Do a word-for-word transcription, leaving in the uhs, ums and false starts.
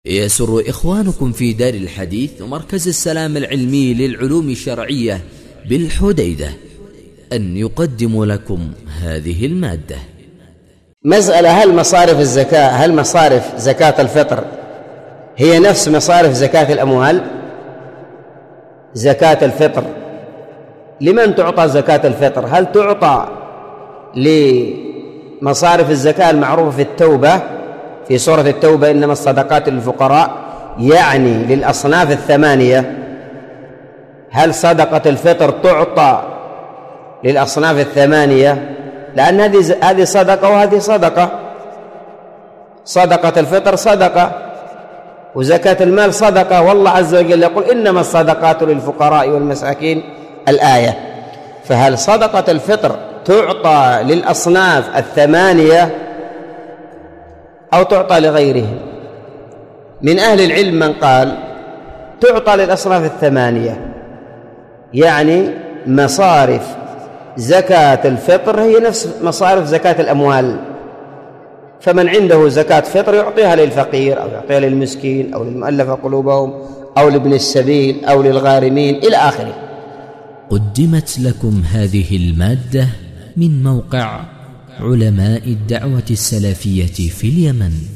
يسر إخوانكم في دار الحديث ومركز السلام العلمي للعلوم الشرعية بالحديدة أن يقدم لكم هذه المادة. مسألة: هل مصارف الزكاة هل مصارف زكاة الفطر هي نفس مصارف زكاة الأموال؟ زكاة الفطر لمن تعطى زكاة الفطر؟ هل تعطى لمصارف الزكاة المعروفة في التوبة في سورة التوبة إنما الصدقات للفقراء، يعني للأصناف الثمانية؟ هل صدقة الفطر تعطى للأصناف الثمانية؟ لأن هذه هذه صدقة وهذه صدقة. صدقة الفطر صدقة وزكاة المال صدقة، والله عز وجل يقول إنما الصدقات للفقراء والمساكين الآية. فهل صدقة الفطر تعطى للأصناف الثمانية أو تعطى لغيرهم؟ من أهل العلم من قال تعطى للأصناف الثمانية، يعني مصارف زكاة الفطر هي نفس مصارف زكاة الأموال، فمن عنده زكاة فطر يعطيها للفقير أو يعطيها للمسكين أو للمؤلف قلوبهم أو لابن السبيل أو للغارمين إلى آخره. قدمت لكم هذه المادة من موقع علماء الدعوة السلفية في اليمن.